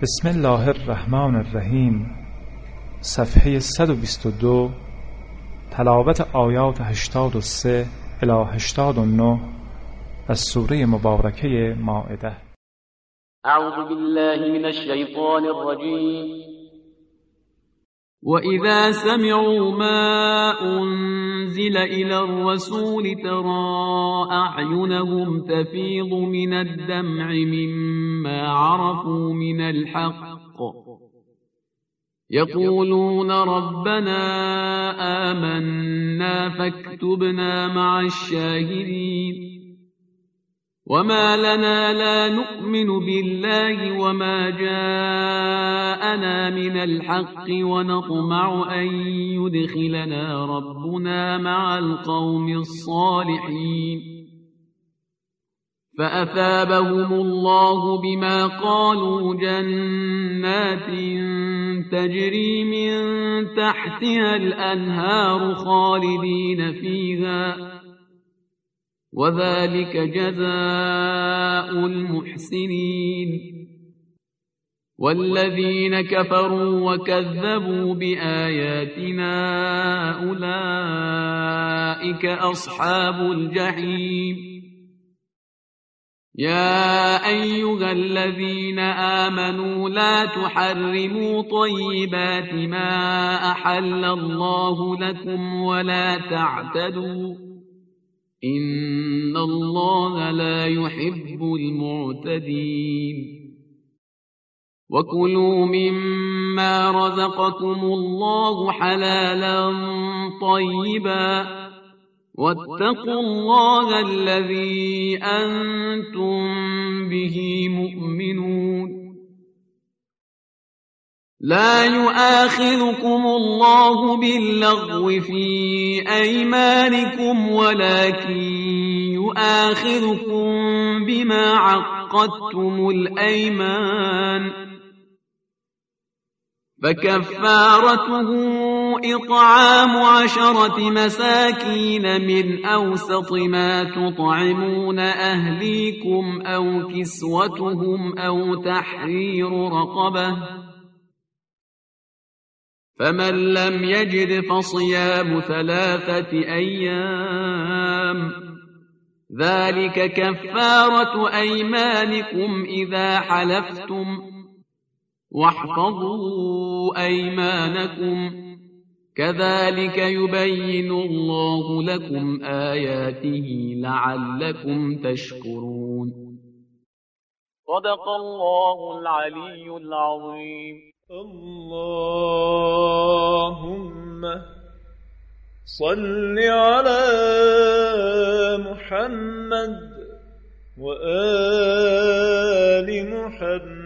بسم الله الرحمن الرحیم. صفحه 122. تلاوت آیات 83 الی 89 از سوره مبارکه مائده. اعوذ بالله من الشیطان الرجیم. وإذا سمعوا ما أنزل إلى الرسول ترى أعينهم تفيض من الدمع مما عرفوا من الحق يقولون ربنا آمنا فاكتبنا مع الشاهدين. وما لنا لا نؤمن بالله وما جاءنا من الحق ونطمع أن يدخلنا ربنا مع القوم الصالحين. فأثابهم الله بما قالوا جنات تجري من تحتها الأنهار خالدين فيها وذلك جزاء المحسنين. والذين كفروا وكذبوا بآياتنا أولئك أصحاب الجحيم. يا أيها الذين آمنوا لا تحرموا طيبات ما أحل الله لكم ولا تعتدوا إن الله لا يحب المعتدين. وكلوا مما رزقكم الله حلالا طيبا واتقوا الله الذي أنتم به مؤمنون. لا يؤاخذكم الله باللغو في أيمانكم ولكن يؤاخذكم بما عقدتم الأيمان فكفارته إطعام 10 مساكين من أوسط ما تطعمون أهليكم أو كسوتهم أو تحرير رقبة فمن لم يجد فصيام 3 أيام ذلك كفارة أيمانكم إذا حلفتم واحفظوا أيمانكم كذلك يبين الله لكم آياته لعلكم تشكرون. صدق الله العلي العظيم. اللهم صل على محمد وآل محمد